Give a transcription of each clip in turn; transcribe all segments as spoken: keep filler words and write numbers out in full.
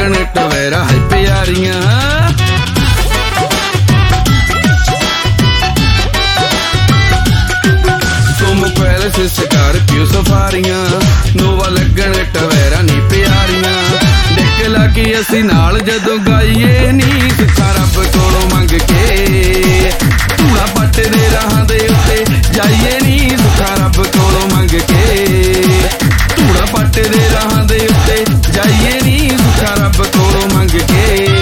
लगन टवेरा है प्यारियां। तुम पहले से स्कॉर्पियो सफारियां, नोवा लगन टवेरा नी प्यारियां। देख ला कि असी नाल जदों गाइए नी सुखा रब कोलों मंग के, धूड़ा पट दे राहां दे उत्ते जाइए नी सुखा रब कोलों मंग के, धूड़ा पट दे राहां दे उत्ते जाइए नी सुखा रब कोलों मंग के।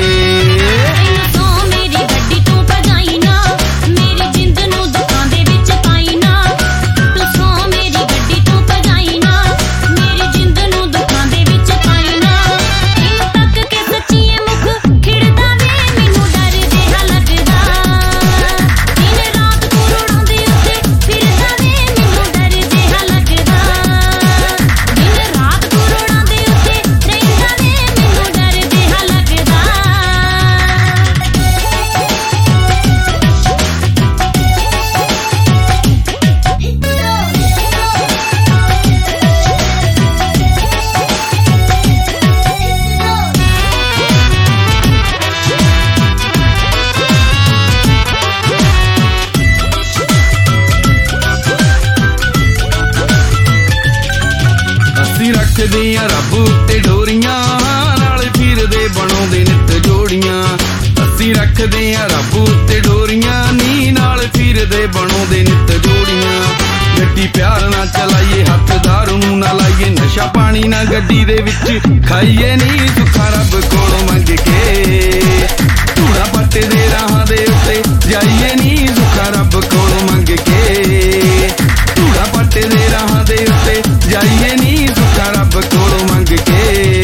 रखदियां रब उत्ते डोरियां, नाल फिरदे बनाउंदे नित जोड़ियां। असीं रखदियां रब उत्ते डोरियां, नी नाल फिरदे बनाउंदे नित जोड़ियां। गड्डी प्यार ना चलाइए, हत्थ दारू नूं ना लाइए, नशा पानी ना गड्डी दे विच खाइए नी सुखा रब कोलों मंग के, धूड़ा पट दे राहां दे उत्ते जाइए नी सुखा रब कोलों मंग के, धूड़ा पट दे राहां दे उत्ते जाइए नी सुखा रब कोलों मंग के।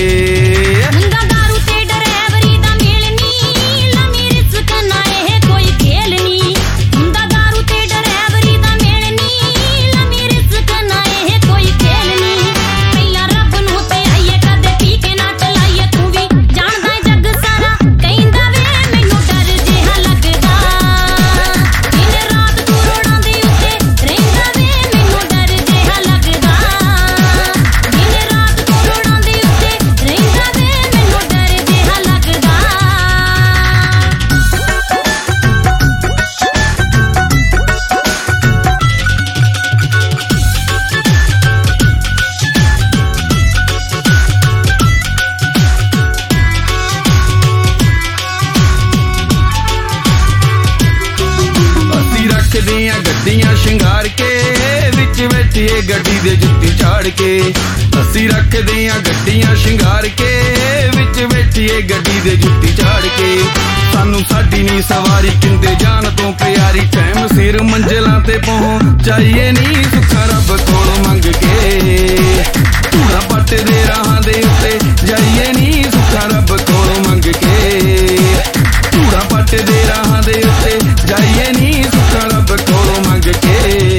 गड्डियां शिंगार के विच बैठिए गड्डी दे जुत्ती झाड़ के, असीं रखदियां गड्डियां शिंगार के विच बैठिए गड्डी दे जुत्ती झाड़ के। सानू साडी नी सवारी किंदे जान तो प्यारी, टाइम सिर मंजिलां ते पहुंचाइए नी सुखा रब कोलों मंग के, धूड़ा पट दे राहां दे उत्ते जाइए नी सुखा रब कोलों मंग के, धूड़ा पट दे राहां दे उत्ते जाइए नी सुखा रब कोलों मंग के।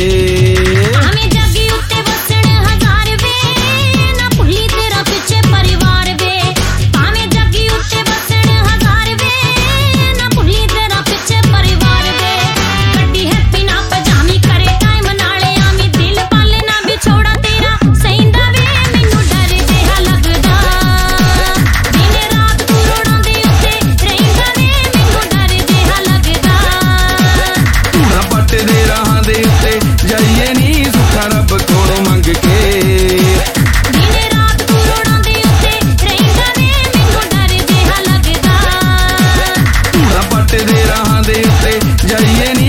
जाइए नी सुखा रब कोलों मंग के, दिने रात तू रोड़ांदे उत्ते रहिंदा वे मैनूं डर जिहा लगदा, धूड़ा पट दे राहां दे उत्ते जाइए नी